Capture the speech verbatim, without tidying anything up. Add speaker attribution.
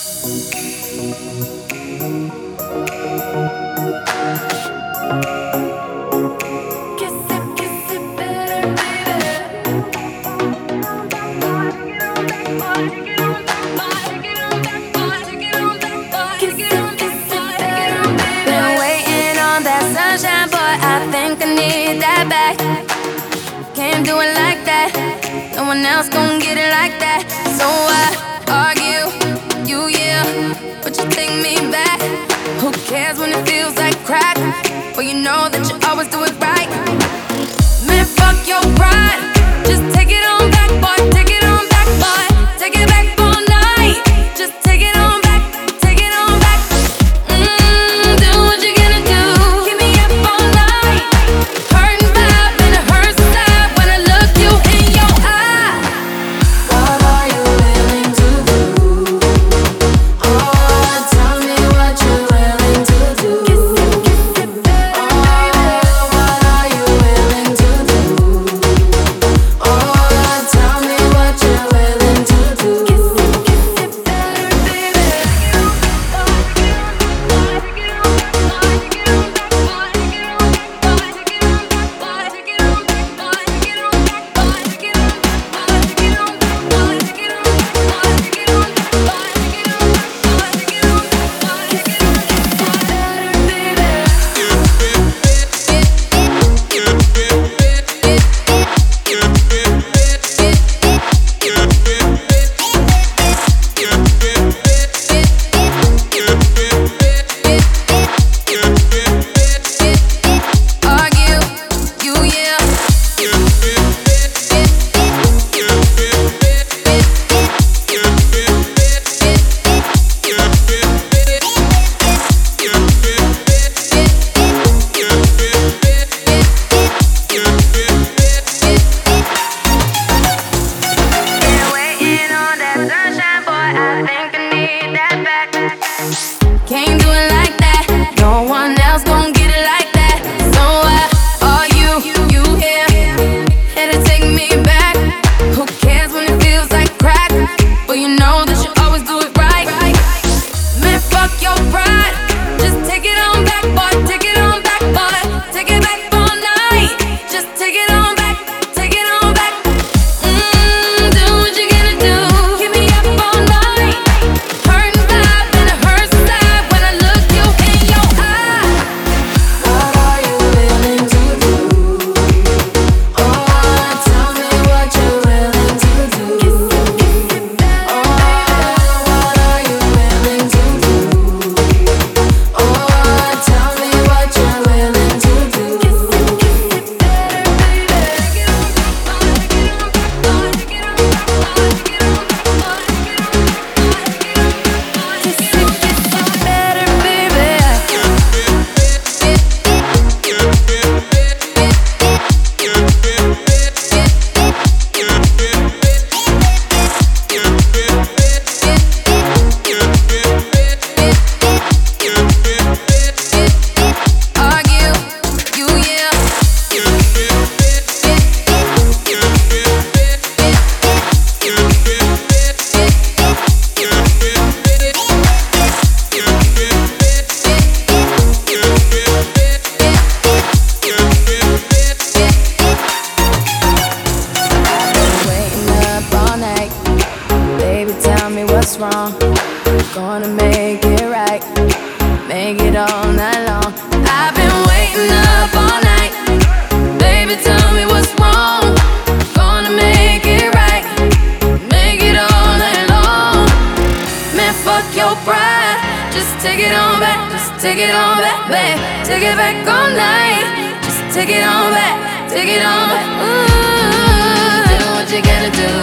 Speaker 1: Can't do it like that. No one else gon' get it like that. So I argue, you yeah, but you take me back. Who cares when it feels like crack? Well, you know that you always do it right. Man, fuck your pride. Just take it on back, boy. Take it on back, boy. Take it back all night. Just take it on back. Take it on back. Mmm, do what you gonna do. Keep me up all night. Hurting vibe and it hurts inside when I look you in your eye.
Speaker 2: What are you willing to do? Oh, tell me what you're willing to do.
Speaker 1: Kiss it, kiss it, better, baby.
Speaker 2: Oh, what are you willing to do? Oh, tell me what you're willing to do.
Speaker 1: Kiss it, kiss it, better, baby. Argue, you yeah. Been waiting on that sunshine, boy. I think I need that back. Can't do it like that. No one else gon' get it like that. So I argue, you here, here to take me back. Who cares when it feels like crack? Well, you know that you always do it right. Man, fuck your pride. Just take it on back, boy. Take it on back, boy. Take it back all night. Just take it on back. Take it on back. Mmm, do what you gonna do. Keep me up all night. Hurting vibe and it hurts inside when I look you in your eye.
Speaker 2: What are you willing to do? Oh, tell me what you're willing to do. Oh, what are you willing to do? Oh, tell me what you're willing to do.
Speaker 1: Better, baby. Argue, you yeah. Waiting up all night. Baby, tell me what's wrong. Gonna make it right. Make it all night long. I've been waiting up all night. Baby, tell me what's wrong. Gonna make it right. Make it all night long. Man, fuck your pride. Just take it on back. Just take it on back, babe. Take it back all night. Just take it on back. Take it on back. Ooh, do what you gotta do.